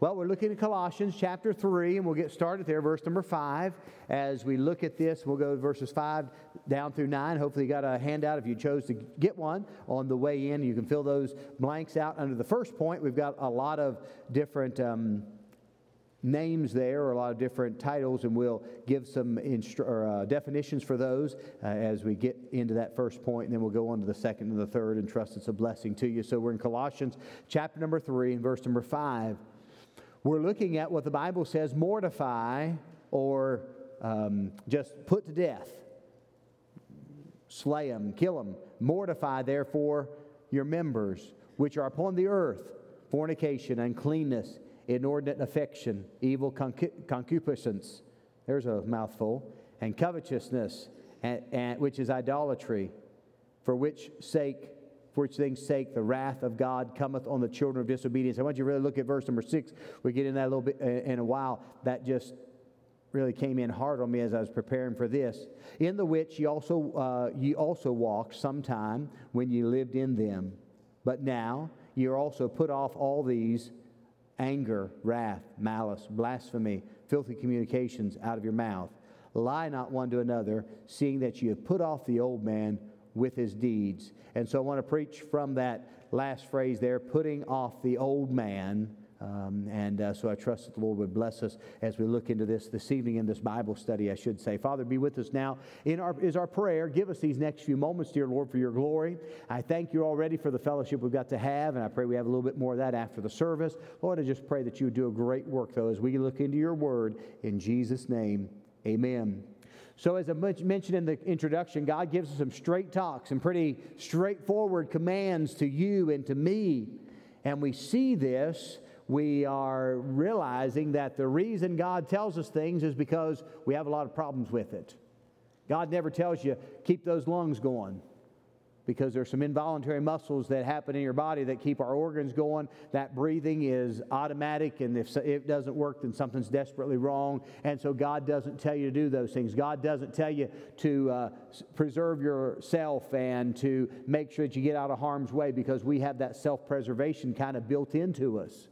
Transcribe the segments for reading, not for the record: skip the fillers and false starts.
Well, we're looking at Colossians chapter 3, and we'll get started there, verse number 5. As we look at this, we'll go to verses 5 down through 9. Hopefully you got a handout if you chose to get one on the way in. You can fill those blanks out under the first point. We've got a lot of different names there, or a lot of different titles, and we'll give some definitions for those as we get into that first point, and then we'll go on to the second and the third, and trust it's a blessing to you. So we're in Colossians chapter number 3 and verse number 5. We're looking at what the Bible says, mortify, or just put to death. Slay them, kill them. Mortify, therefore, your members, which are upon the earth, fornication, uncleanness, inordinate affection, evil concupiscence, there's a mouthful, and covetousness, and which is idolatry, for which things' sake the wrath of God cometh on the children of disobedience. I want you to really look at verse number 6. We get in that a little bit in a while. That just really came in hard on me as I was preparing for this. In the which ye also walked sometime when ye lived in them. But now ye are also put off all these: anger, wrath, malice, blasphemy, filthy communications out of your mouth. Lie not one to another, seeing that you have put off the old man with his deeds. And so I want to preach from that last phrase there, putting off the old man. So I trust that the Lord would bless us as we look into this evening in this Bible study, I should say. Father, be with us now is our prayer. Give us these next few moments, dear Lord, for your glory. I thank you already for the fellowship we've got to have, and I pray we have a little bit more of that after the service. Lord, I just pray that you would do a great work, though, as we look into your word. In Jesus' name, amen. So as I mentioned in the introduction, God gives us some straight talk, some pretty straightforward commands to you and to me. And we see this, we are realizing that the reason God tells us things is because we have a lot of problems with it. God never tells you, keep those lungs going, because there's some involuntary muscles that happen in your body that keep our organs going. That breathing is automatic, and if it doesn't work, then something's desperately wrong. And so God doesn't tell you to do those things. God doesn't tell you to preserve yourself and to make sure that you get out of harm's way, because we have that self-preservation kind of built into us.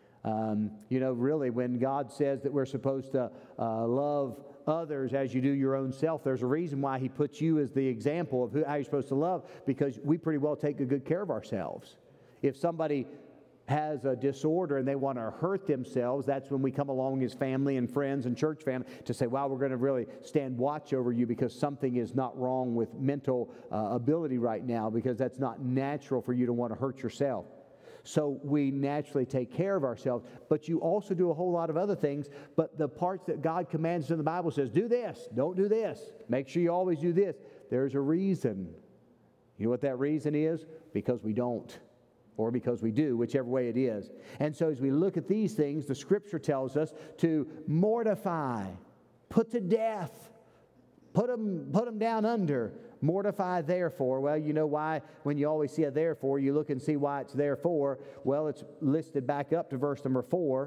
Really, when God says that we're supposed to love others as you do your own self, there's a reason why He puts you as the example of how you're supposed to love, because we pretty well take good care of ourselves. If somebody has a disorder and they want to hurt themselves, that's when we come along as family and friends and church family to say, wow, we're going to really stand watch over you because something is not wrong with mental ability right now, because that's not natural for you to want to hurt yourself. So we naturally take care of ourselves, but you also do a whole lot of other things. But the parts that God commands in the Bible says, do this, don't do this. Make sure you always do this. There's a reason. You know what that reason is? Because we don't, or because we do, whichever way it is. And so as we look at these things, the Scripture tells us to mortify, put to death, put them down under. Mortify, therefore. Well, you know why when you always see a therefore, you look and see why it's therefore. Well, it's listed back up to verse number 4.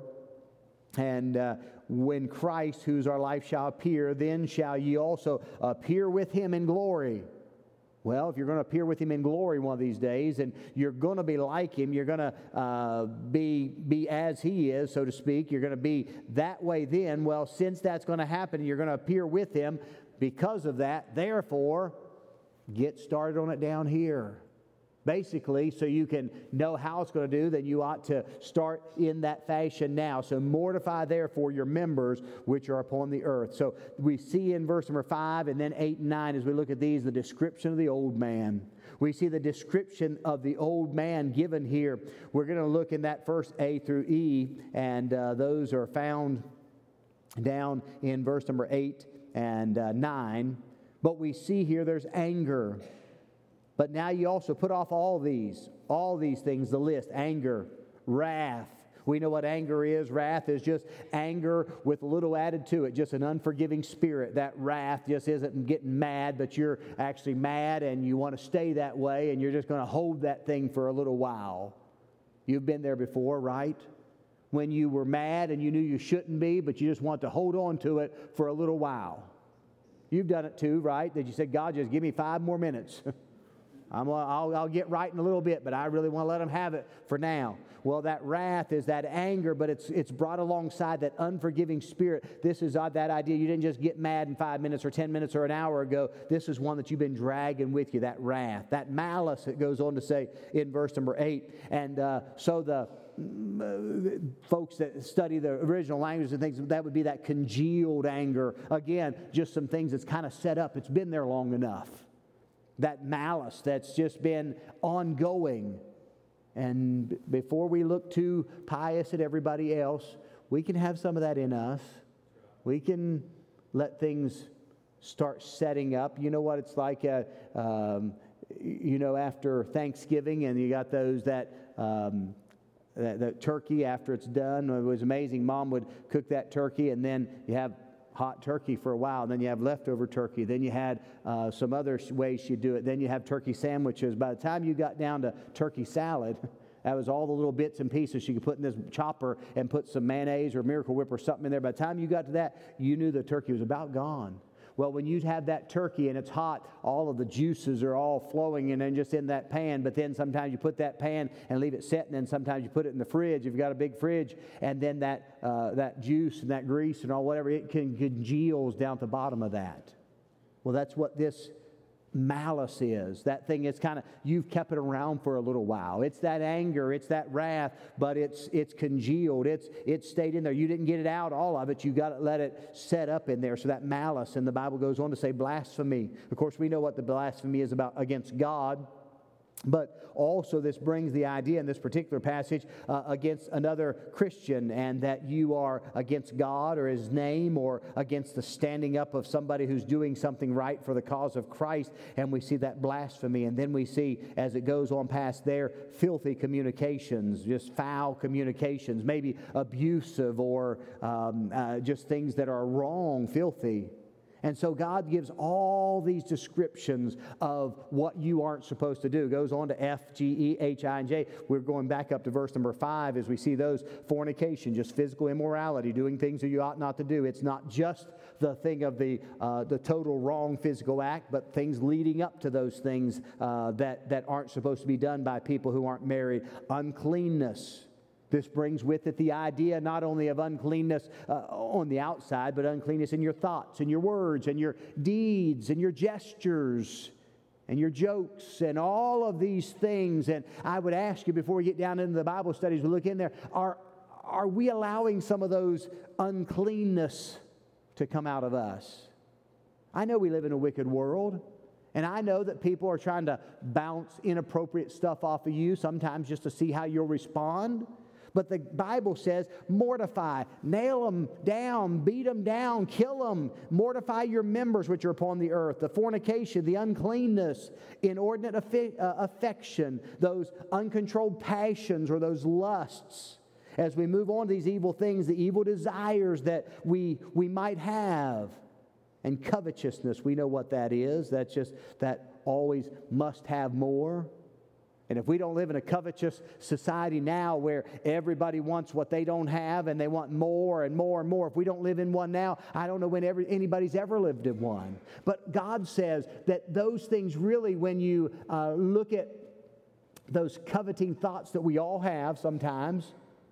And when Christ, who's our life, shall appear, then shall ye also appear with Him in glory. Well, if you're going to appear with Him in glory one of these days, and you're going to be like Him, you're going to be as He is, so to speak. You're going to be that way then. Well, since that's going to happen, you're going to appear with Him. Because of that, therefore, get started on it down here. Basically, so you can know how it's going to do, then you ought to start in that fashion now. So mortify therefore your members which are upon the earth. So we see in verse number 5 and then 8 and 9, as we look at these, the description of the old man. We see the description of the old man given here. We're going to look in that first A through E, and those are found down in verse number 8 and 9. But we see here there's anger. But now you also put off all these things, the list: anger, wrath. We know what anger is. Wrath is just anger with a little added to it, just an unforgiving spirit. That wrath just isn't getting mad, but you're actually mad and you want to stay that way, and you're just going to hold that thing for a little while. You've been there before, right? When you were mad and you knew you shouldn't be, but you just want to hold on to it for a little while. You've done it too, right? That you said, God, just give me 5 more minutes. I'll get right in a little bit, but I really want to let them have it for now. Well, that wrath is that anger, but it's brought alongside that unforgiving spirit. This is that idea. You didn't just get mad in 5 minutes or 10 minutes or an hour ago. This is one that you've been dragging with you, that wrath, that malice, it goes on to say in verse number 8. And so the folks that study the original language and things, that would be that congealed anger. Again, just some things that's kind of set up. It's been there long enough. That malice that's just been ongoing. And before we look too pious at everybody else, we can have some of that in us. We can let things start setting up. You know what it's like, after Thanksgiving, and you got those that turkey after it's done. It was amazing. Mom would cook that turkey, and then you have hot turkey for a while, and then you have leftover turkey. Then you had some other ways she'd do it. Then you have turkey sandwiches. By the time you got down to turkey salad, that was all the little bits and pieces she could put in this chopper and put some mayonnaise or Miracle Whip or something in there. By the time you got to that, you knew the turkey was about gone. Well, when you have that turkey and it's hot, all of the juices are all flowing and then just in that pan. But then sometimes you put that pan and leave it set, and then sometimes you put it in the fridge if you've got a big fridge, and then that juice and that grease and all whatever, it congeals down at the bottom of that. Well, that's what this malice is. That thing is kind of, you've kept it around for a little while. It's that anger, it's that wrath, but it's congealed. It's stayed in there. You didn't get it out, all of it. You got to let it set up in there. So that malice, and the Bible goes on to say blasphemy. Of course, we know what the blasphemy is about against God. But also this brings the idea in this particular passage against another Christian, and that you are against God or His name, or against the standing up of somebody who's doing something right for the cause of Christ. And we see that blasphemy. And then we see, as it goes on past there, filthy communications, just foul communications, maybe abusive or just things that are wrong, filthy. And so God gives all these descriptions of what you aren't supposed to do. It goes on to F, G, E, H, I, and J. We're going back up to verse number 5 as we see those: fornication, just physical immorality, doing things that you ought not to do. It's not just the thing of the total wrong physical act, but things leading up to those things that aren't supposed to be done by people who aren't married. Uncleanness. This brings with it the idea not only of uncleanness on the outside, but uncleanness in your thoughts and your words and your deeds and your gestures and your jokes and all of these things. And I would ask you, before we get down into the Bible studies, we look in there, are we allowing some of those uncleanness to come out of us? I know we live in a wicked world. And I know that people are trying to bounce inappropriate stuff off of you, sometimes just to see how you'll respond. But the Bible says, mortify, nail them down, beat them down, kill them, mortify your members which are upon the earth, the fornication, the uncleanness, inordinate affection, those uncontrolled passions or those lusts. As we move on to these evil things, the evil desires that we might have. And covetousness, we know what that is. That's just that always must have more. And if we don't live in a covetous society now where everybody wants what they don't have and they want more and more and more, if we don't live in one now, I don't know when anybody's ever lived in one. But God says that those things really, when you look at those coveting thoughts that we all have sometimes,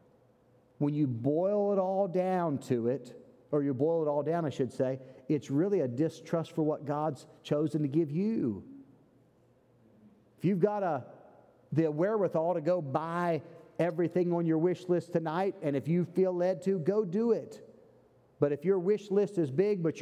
when you boil it all down to it, or you boil it all down, I should say, it's really a distrust for what God's chosen to give you. If you've got the wherewithal to go buy everything on your wish list tonight, and if you feel led to, go do it. But if your wish list is big, but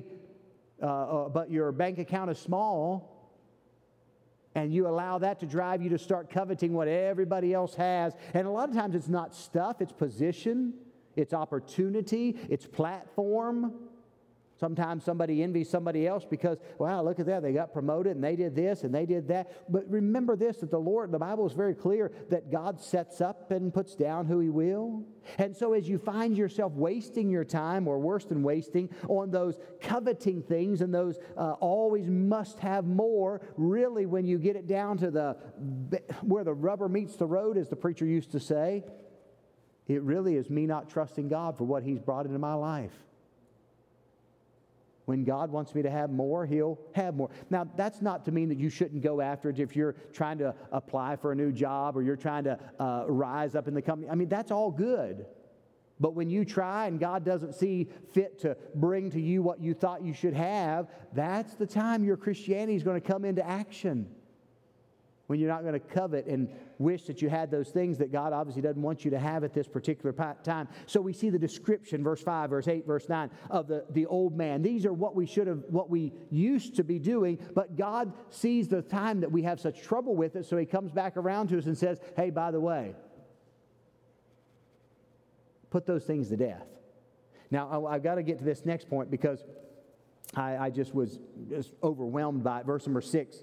but your bank account is small, and you allow that to drive you to start coveting what everybody else has, and a lot of times it's not stuff, it's position, it's opportunity, it's platform. Sometimes somebody envies somebody else because, wow, look at that. They got promoted and they did this and they did that. But remember this, that the Bible is very clear that God sets up and puts down who He will. And so as you find yourself wasting your time, or worse than wasting, on those coveting things and those always must have more, really when you get it down to where the rubber meets the road, as the preacher used to say, it really is me not trusting God for what He's brought into my life. When God wants me to have more, He'll have more. Now, that's not to mean that you shouldn't go after it if you're trying to apply for a new job or you're trying to rise up in the company. I mean, that's all good. But when you try and God doesn't see fit to bring to you what you thought you should have, that's the time your Christianity is going to come into action. When you're not going to covet and wish that you had those things that God obviously doesn't want you to have at this particular time. So we see the description, verse 5, verse 8, verse 9, of the old man. These are what we used to be doing, but God sees the time that we have such trouble with it, so He comes back around to us and says, hey, by the way, put those things to death. Now, I've got to get to this next point because I just was overwhelmed by it. Verse number 6.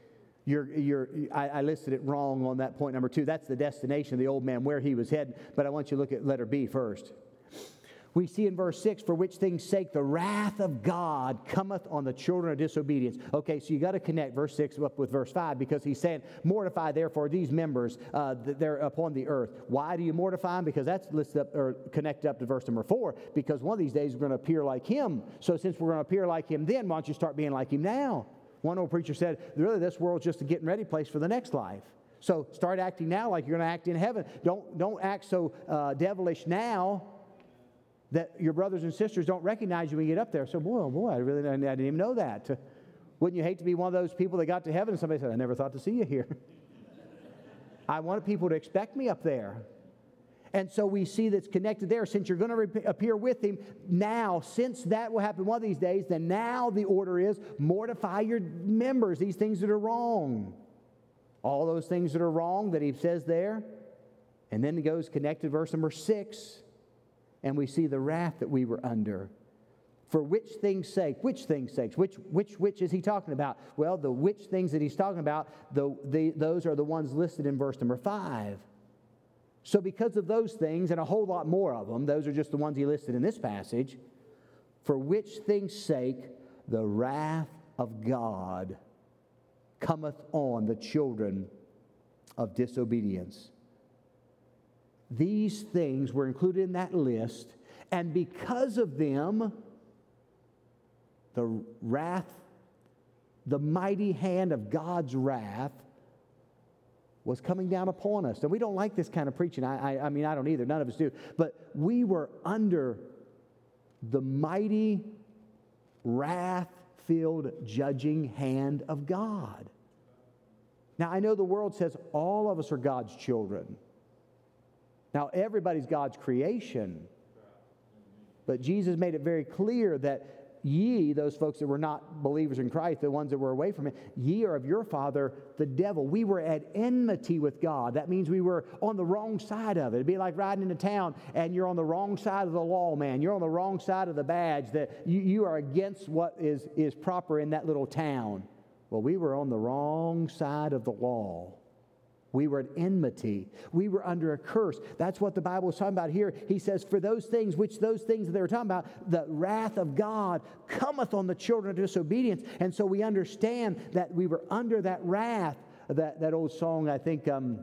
I listed it wrong on that point number 2. That's the destination of the old man, where he was heading. But I want you to look at letter B first. We see in verse 6, for which things sake the wrath of God cometh on the children of disobedience. Okay, so you got to connect verse 6 up with verse 5 because he's saying, mortify therefore these members that they're upon the earth. Why do you mortify them? Because that's listed up or connected up to verse number 4. Because one of these days we're going to appear like Him. So since we're going to appear like Him then, why don't you start being like Him now? One old preacher said, really, this world's just a getting ready place for the next life. So start acting now like you're going to act in heaven. Don't act so devilish now that your brothers and sisters don't recognize you when you get up there. So, boy, I didn't even know that. Wouldn't you hate to be one of those people that got to heaven and somebody said, I never thought to see you here. I wanted people to expect me up there. And so we see that's connected there. Since you're going to appear with Him now, since that will happen one of these days, then now the order is mortify your members, these things that are wrong. All those things that are wrong that He says there. And then it goes connected, verse number 6. And we see the wrath that we were under. For which things' sake? Which things' sakes? Which is He talking about? Well, the which things that He's talking about, those are the ones listed in verse number 5. So because of those things, and a whole lot more of them, those are just the ones He listed in this passage, for which things' sake the wrath of God cometh on the children of disobedience. These things were included in that list, and because of them, the wrath, the mighty hand of God's wrath was coming down upon us. And we don't like this kind of preaching. I mean, I don't either. None of us do. But we were under the mighty, wrath-filled, judging hand of God. Now, I know the world says all of us are God's children. Now, everybody's God's creation. But Jesus made it very clear that ye, those folks that were not believers in Christ, the ones that were away from Him, ye are of your father, the devil. We were at enmity with God. That means we were on the wrong side of it. It'd be like riding into town and you're on the wrong side of the law, man. You're on the wrong side of the badge. That you are against what is proper in that little town. Well, we were on the wrong side of the law. We were at enmity. We were under a curse. That's what the Bible is talking about here. He says, for those things that they were talking about, the wrath of God cometh on the children of disobedience. And so we understand that we were under that wrath. That old song, I think, some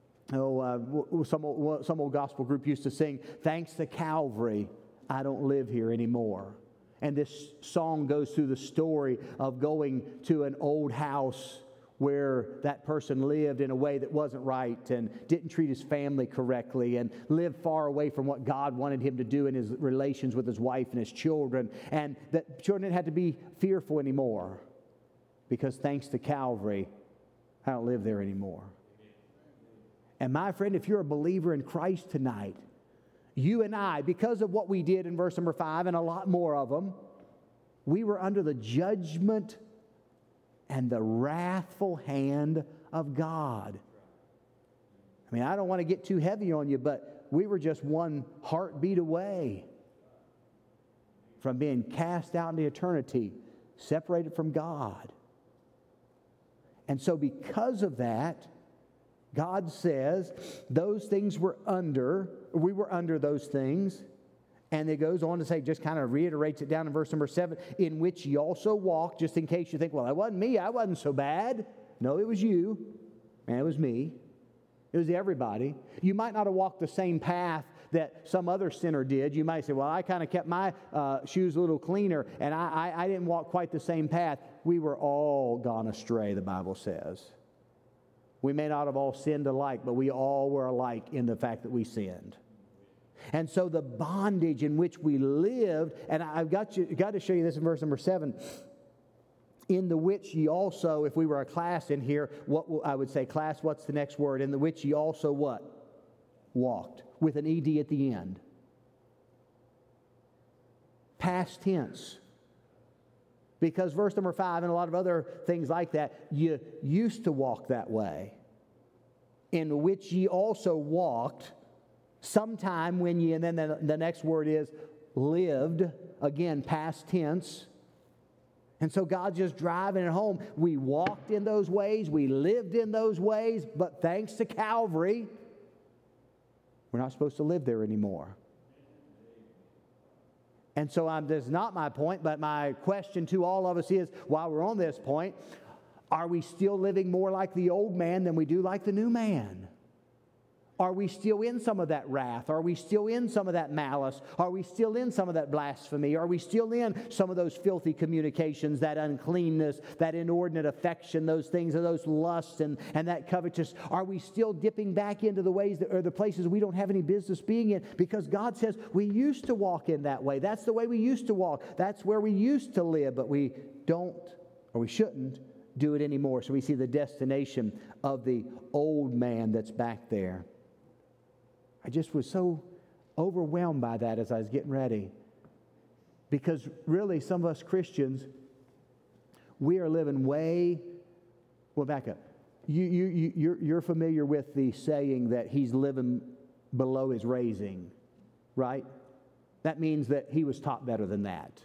old gospel group used to sing, thanks to Calvary, I don't live here anymore. And this song goes through the story of going to an old house where that person lived in a way that wasn't right and didn't treat his family correctly and lived far away from what God wanted him to do in his relations with his wife and his children. And that children didn't have to be fearful anymore because thanks to Calvary, I don't live there anymore. And my friend, if you're a believer in Christ tonight, you and I, because of what we did in verse number 5 and a lot more of them, we were under the judgment and the wrathful hand of God. I mean, I don't want to get too heavy on you, but we were just one heartbeat away from being cast out into eternity, separated from God. And so because of that, God says those things we were under those things. And it goes on to say, just kind of reiterates it down in verse number 7, in which ye also walked, just in case you think, well, that wasn't me, I wasn't so bad. No, it was you, and it was me. It was everybody. You might not have walked the same path that some other sinner did. You might say, well, I kind of kept my shoes a little cleaner, and I didn't walk quite the same path. We were all gone astray, the Bible says. We may not have all sinned alike, but we all were alike in the fact that we sinned. And so the bondage in which we lived, and I've got to show you this in verse number 7, in the which ye also, if we were a class in here, I would say, class, what's the next word? In the which ye also what? Walked, with an ed at the end. Past tense. Because verse number 5 and a lot of other things like that, you used to walk that way. In which ye also walked, sometime when ye, and then the next word is lived, again, past tense. And so God's just driving it home. We walked in those ways, we lived in those ways, but thanks to Calvary, we're not supposed to live there anymore. And so that's not my point, but my question to all of us is, while we're on this point, are we still living more like the old man than we do like the new man? Are we still in some of that wrath? Are we still in some of that malice? Are we still in some of that blasphemy? Are we still in some of those filthy communications, that uncleanness, that inordinate affection, those things, those lusts and that covetousness? Are we still dipping back into the ways that are the places we don't have any business being in? Because God says we used to walk in that way. That's the way we used to walk. That's where we used to live, but we don't, or we shouldn't, do it anymore. So we see the destination of the old man that's back there. I just was so overwhelmed by that as I was getting ready. Because really, some of us Christians, we are living well, back up. You're familiar with the saying that he's living below his raising, right? That means that he was taught better than that.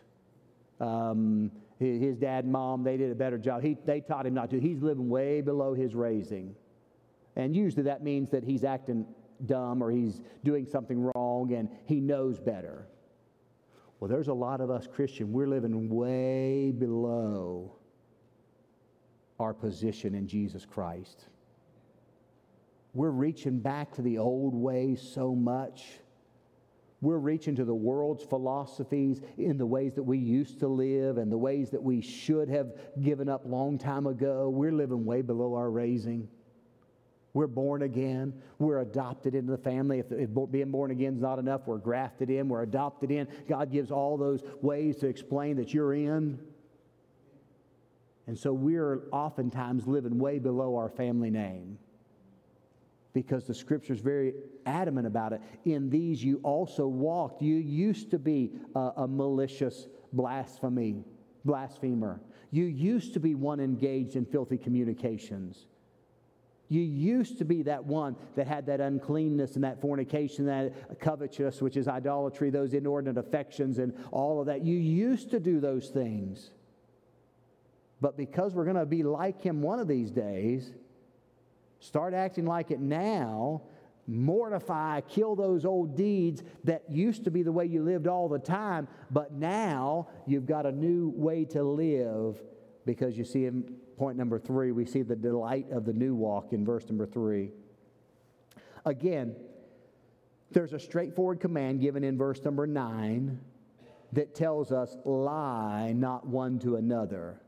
His dad and mom, they did a better job. They taught him not to. He's living way below his raising. And usually that means that he's acting dumb or he's doing something wrong and he knows better. Well, there's a lot of us Christians, we're living way below our position in Jesus Christ. We're reaching back to the old ways so much. We're reaching to the world's philosophies in the ways that we used to live and the ways that we should have given up long time ago. We're living way below our raising. We're born again. We're adopted into the family. If being born again is not enough, we're grafted in. We're adopted in. God gives all those ways to explain that you're in. And so we're oftentimes living way below our family name because the Scripture's very adamant about it. In these you also walked. You used to be a malicious blasphemer. You used to be one engaged in filthy communications. You used to be that one that had that uncleanness and that fornication, that covetousness, which is idolatry, those inordinate affections and all of that. You used to do those things. But because we're going to be like him one of these days, start acting like it now, mortify, kill those old deeds that used to be the way you lived all the time, but now you've got a new way to live because you see him. Point number 3, we see the delight of the new walk in verse number 3. Again, there's a straightforward command given in verse number 9 that tells us, lie not one to another,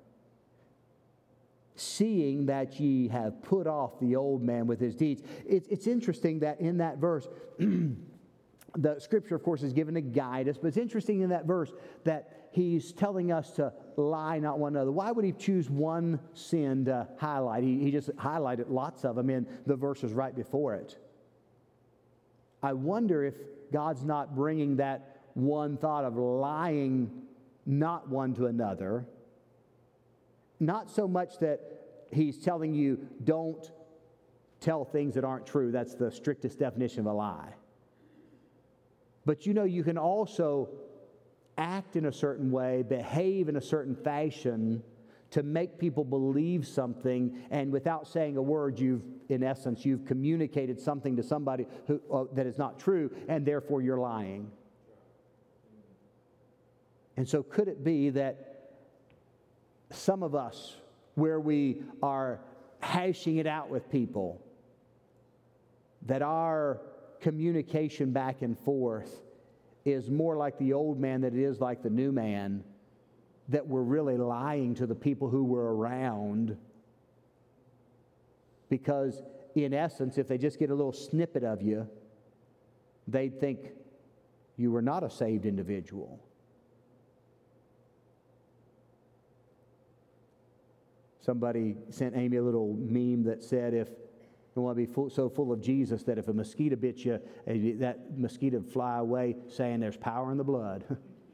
seeing that ye have put off the old man with his deeds. It's interesting that in that verse, the Scripture, of course, is given to guide us, but it's interesting in that verse that he's telling us to lie not one another. Why would he choose one sin to highlight? He just highlighted lots of them in the verses right before it. I wonder if God's not bringing that one thought of lying not one to another, not so much that he's telling you don't tell things that aren't true. That's the strictest definition of a lie. But you can also act in a certain way, behave in a certain fashion to make people believe something, and without saying a word, you've communicated something to somebody that is not true, and therefore you're lying. And so could it be that some of us, where we are hashing it out with people, that our communication back and forth is more like the old man than it is like the new man, that we're really lying to the people who were around. Because in essence, if they just get a little snippet of you, they'd think you were not a saved individual. Somebody sent Amy a little meme that said, if you want to be so full of Jesus that if a mosquito bit you, that mosquito would fly away, saying there's power in the blood.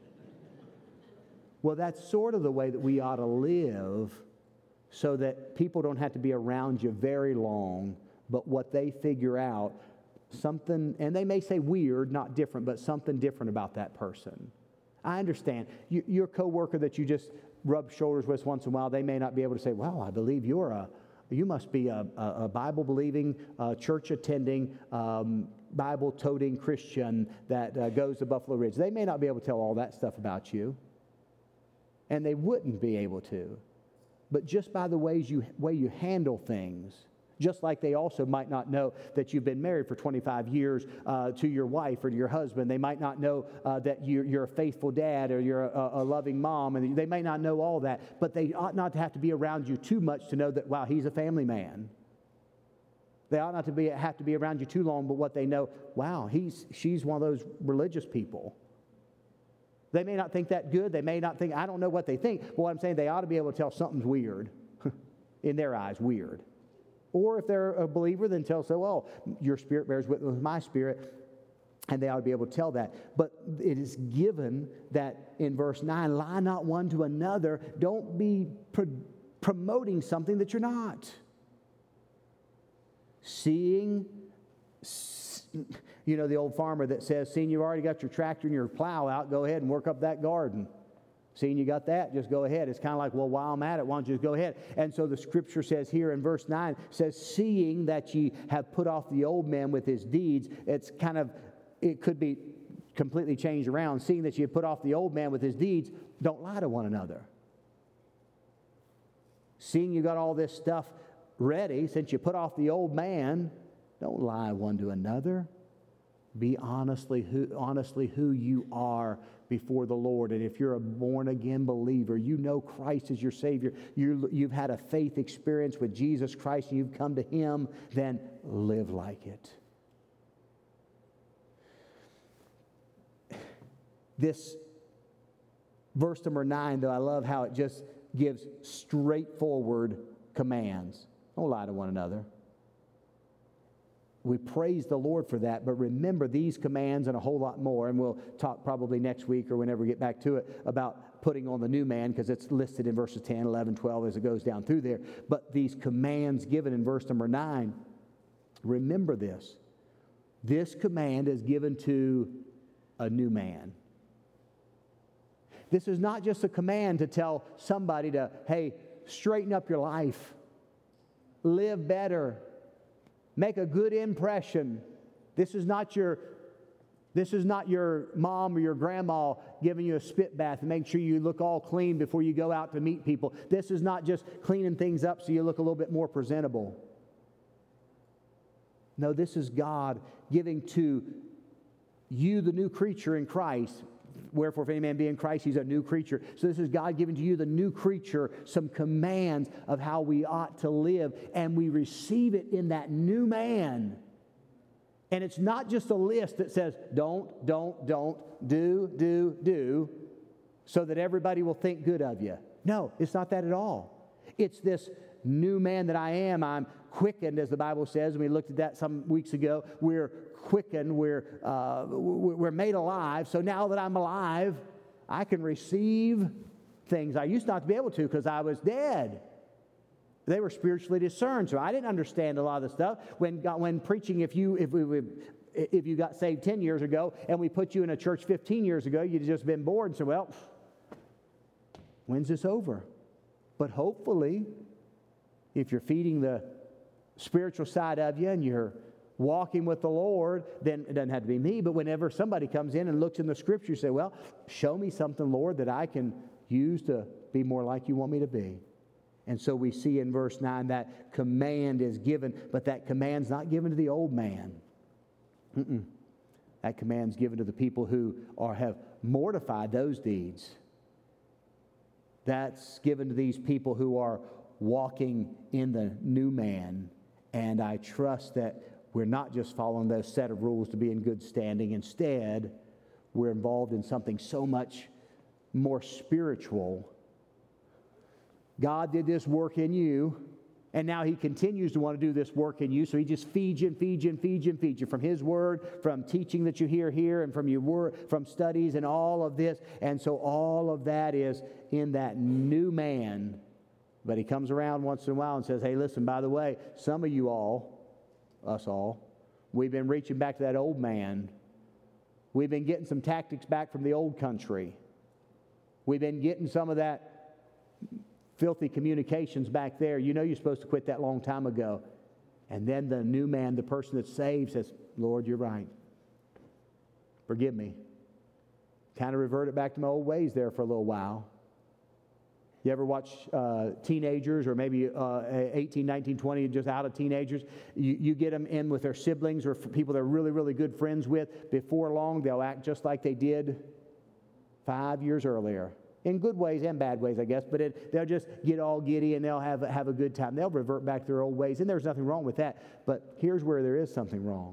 Well, that's sort of the way that we ought to live, so that people don't have to be around you very long, but what they figure out, something, and they may say weird, not different, but something different about that person. I understand. Your coworker that you just rub shoulders with once in a while, they may not be able to say, wow, I believe you must be a Bible-believing, church-attending, Bible-toting Christian that goes to Buffalo Ridge. They may not be able to tell all that stuff about you, and they wouldn't be able to. But just by the way you handle things, just like they also might not know that you've been married for 25 years to your wife or to your husband. They might not know that you're a faithful dad or you're a loving mom. And they may not know all that. But they ought not to have to be around you too much to know that, wow, he's a family man. They ought not to have to be around you too long, but what they know, wow, she's one of those religious people. They may not think that good. They may not think, I don't know what they think. But what I'm saying, they ought to be able to tell something's weird. In their eyes, weird. Or if they're a believer, then tell, so, well, your spirit bears witness with my spirit. And they ought to be able to tell that. But it is given that in verse 9, lie not one to another. Don't be promoting something that you're not. Seeing, you know, the old farmer that says, seeing you've already got your tractor and your plow out, go ahead and work up that garden. Seeing you got that, just go ahead. It's kind of like, well, while I'm at it, why don't you just go ahead? And so the scripture says here in verse 9, says, seeing that ye have put off the old man with his deeds. It's kind of, it could be completely changed around. Seeing that ye have put off the old man with his deeds, don't lie to one another. Seeing you got all this stuff ready, since you put off the old man, don't lie one to another. Be honestly who you are before the Lord. And if you're a born-again believer, you know Christ is your Savior, you've had a faith experience with Jesus Christ, and you've come to Him, then live like it. This verse number 9, though, I love how it just gives straightforward commands. Don't lie to one another. We praise the Lord for that, but remember these commands and a whole lot more, and we'll talk probably next week or whenever we get back to it about putting on the new man, because it's listed in verses 10, 11, 12 as it goes down through there. But these commands given in verse number 9, remember this. This command is given to a new man. This is not just a command to tell somebody to, hey, straighten up your life, live better, make a good impression. This is not your mom or your grandma giving you a spit bath and making sure you look all clean before you go out to meet people. This is not just cleaning things up so you look a little bit more presentable. No, this is God giving to you the new creature in Christ. Wherefore, if any man be in Christ, he's a new creature. So this is God giving to you, the new creature, some commands of how we ought to live. And we receive it in that new man. And it's not just a list that says, don't, do, so that everybody will think good of you. No, it's not that at all. It's this new man that I am. I'm quickened, as the Bible says, and we looked at that some weeks ago. We're quickened, we're made alive. So now that I'm alive, I can receive things I used not to be able to because I was dead. They were spiritually discerned, so I didn't understand a lot of the stuff. When preaching, if you got saved 10 years ago and we put you in a church 15 years ago, you'd just been bored and said, well, when's this over? But hopefully, if you're feeding the spiritual side of you and you're walking with the Lord, then it doesn't have to be me, but whenever somebody comes in and looks in the Scripture, you say, well, show me something, Lord, that I can use to be more like you want me to be. And so we see in verse 9 that command is given, but that command's not given to the old man. That command's given to the people who have mortified those deeds. That's given to these people who are walking in the new man. And I trust that we're not just following those set of rules to be in good standing. Instead, we're involved in something so much more spiritual. God did this work in you, and now He continues to want to do this work in you. So He just feeds you and feeds you and feeds you and feeds you from His Word, from teaching that you hear here, and from your word, from studies and all of this. And so all of that is in that new man. But He comes around once in a while and says, hey, listen, by the way, some of you all, us all, we've been reaching back to that old man. We've been getting some tactics back from the old country. We've been getting some of that filthy communications back there. You know you're supposed to quit that long time ago. And then the new man, the person that's saved, says, Lord, you're right. Forgive me. Kind of reverted back to my old ways there for a little while. You ever watch teenagers, or maybe 18, 19, 20, just out of teenagers? You get them in with their siblings or people they're really, really good friends with. Before long, they'll act just like they did 5 years earlier. In good ways and bad ways, I guess, but they'll just get all giddy and they'll have a good time. They'll revert back to their old ways, and there's nothing wrong with that. But here's where there is something wrong.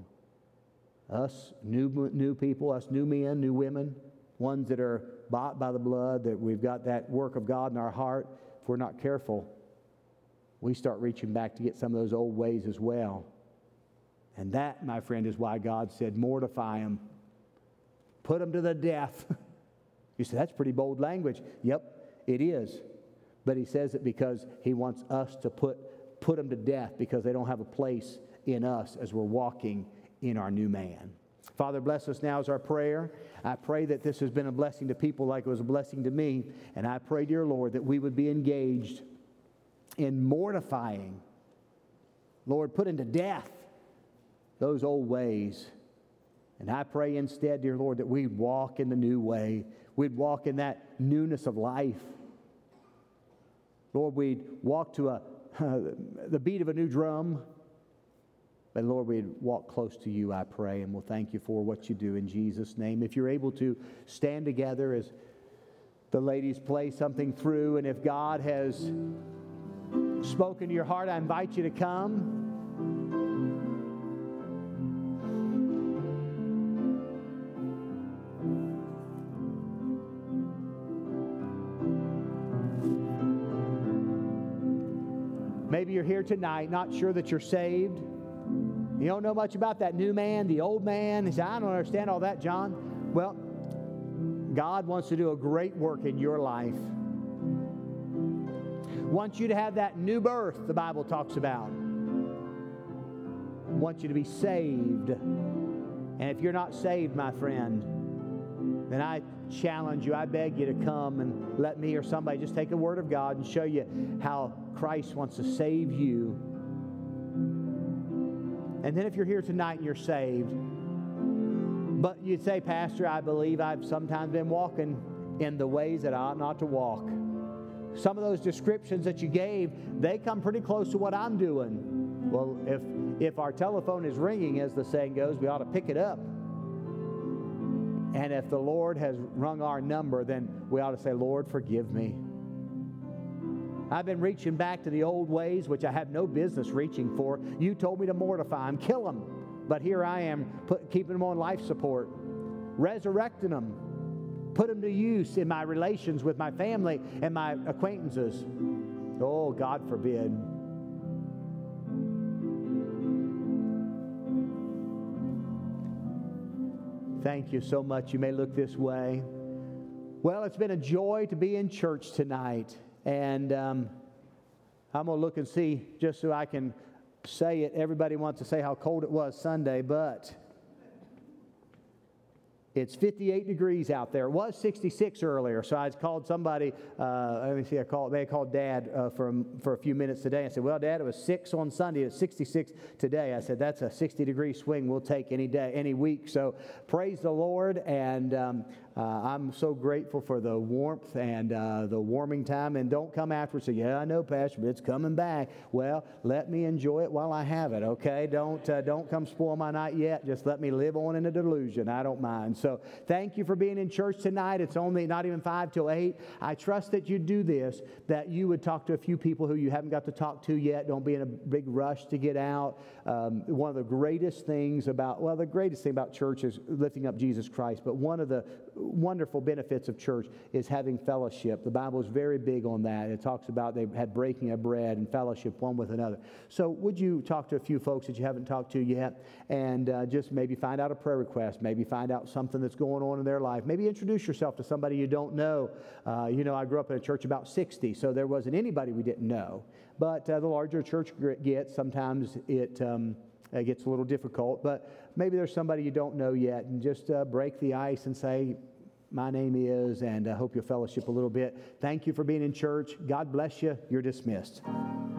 Us new people, us new men, new women, ones that are bought by the blood, that we've got that work of God in our heart, if we're not careful, we start reaching back to get some of those old ways as well. And that, my friend, is why God said, mortify them. Put them to the death. You say, that's pretty bold language. Yep, it is. But He says it because He wants us to put them to death, because they don't have a place in us as we're walking in our new man. Father, bless us now is our prayer. I pray that this has been a blessing to people like it was a blessing to me. And I pray, dear Lord, that we would be engaged in mortifying, Lord, putting to death those old ways. And I pray instead, dear Lord, that we'd walk in the new way. We'd walk in that newness of life. Lord, we'd walk to the beat of a new drum. But Lord, we'd walk close to You, I pray, and we'll thank You for what You do in Jesus' name. If you're able to stand together as the ladies play something through, and if God has spoken to your heart, I invite you to come. Maybe you're here tonight, not sure that you're saved. You don't know much about that new man, the old man. You say, I don't understand all that, John. Well, God wants to do a great work in your life. Wants you to have that new birth the Bible talks about. Wants you to be saved. And if you're not saved, my friend, then I challenge you, I beg you to come and let me or somebody just take a word of God and show you how Christ wants to save you. And then if you're here tonight and you're saved, but you'd say, Pastor, I believe I've sometimes been walking in the ways that I ought not to walk. Some of those descriptions that you gave, they come pretty close to what I'm doing. Well, if our telephone is ringing, as the saying goes, we ought to pick it up. And if the Lord has rung our number, then we ought to say, Lord, forgive me. I've been reaching back to the old ways, which I have no business reaching for. You told me to mortify them, kill them. But here I am, keeping them on life support, resurrecting them, put them to use in my relations with my family and my acquaintances. Oh, God forbid. Thank you so much. You may look this way. Well, it's been a joy to be in church tonight. And I'm going to look and see, just so I can say it. Everybody wants to say how cold it was Sunday, but it's 58 degrees out there. It was 66 earlier, so I called somebody. They called Dad for a few minutes today. I said, well, Dad, it was 6 on Sunday. It's 66 today. I said, that's a 60-degree swing we'll take any day, any week. So praise the Lord, and I'm so grateful for the warmth and the warming time. And don't come afterwards and say, yeah, I know, Pastor, but it's coming back. Well, let me enjoy it while I have it, okay? Don't come spoil my night yet. Just let me live on in a delusion. I don't mind. So thank you for being in church tonight. It's only not even 5 till 8. I trust that you do this, that you would talk to a few people who you haven't got to talk to yet. Don't be in a big rush to get out. One of the greatest things about church is lifting up Jesus Christ, but one of the wonderful benefits of church is having fellowship. The Bible is very big on that. It talks about they had breaking of bread and fellowship one with another. So would you talk to a few folks that you haven't talked to yet, and just maybe find out a prayer request, maybe find out something that's going on in their life, maybe introduce yourself to somebody you don't know. I grew up in a church about 60, so there wasn't anybody we didn't know. But the larger church gets, sometimes it gets a little difficult, but maybe there's somebody you don't know yet, and just break the ice and say, my name is, and I hope you'll fellowship a little bit. Thank you for being in church. God bless you. You're dismissed.